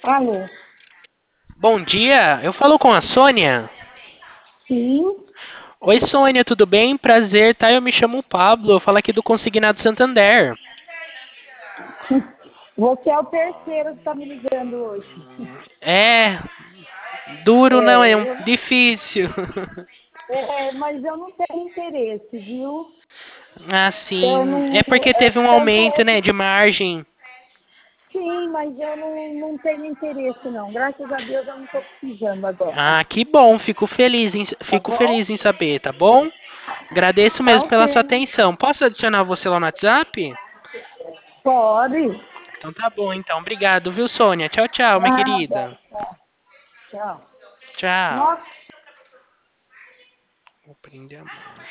Alô? Bom dia, eu falo com a Sônia. Sim, Oi, Sônia, tudo bem? Prazer, tá? Eu me chamo Pablo, eu falo aqui do Consignado Santander. você é o terceiro que está me ligando hoje. É, duro não, é É, difícil. mas eu não tenho interesse, viu? Ah, Eu sim. não. É porque teve um Tanto aumento, é né, que. de margem. Sim, mas eu não tenho interesse, não. Graças a Deus eu não estou precisando agora. Ah, que bom, Tá fico bom? feliz em saber, tá bom? Agradeço Tá mesmo pela sua ok. atenção. Posso adicionar você lá no WhatsApp? Pode. Então tá bom, então. Obrigado, viu, Sônia? Tchau, tchau, minha Nada. querida. Tá. Tchau. Tchau. Nossa. Vou prender a mão.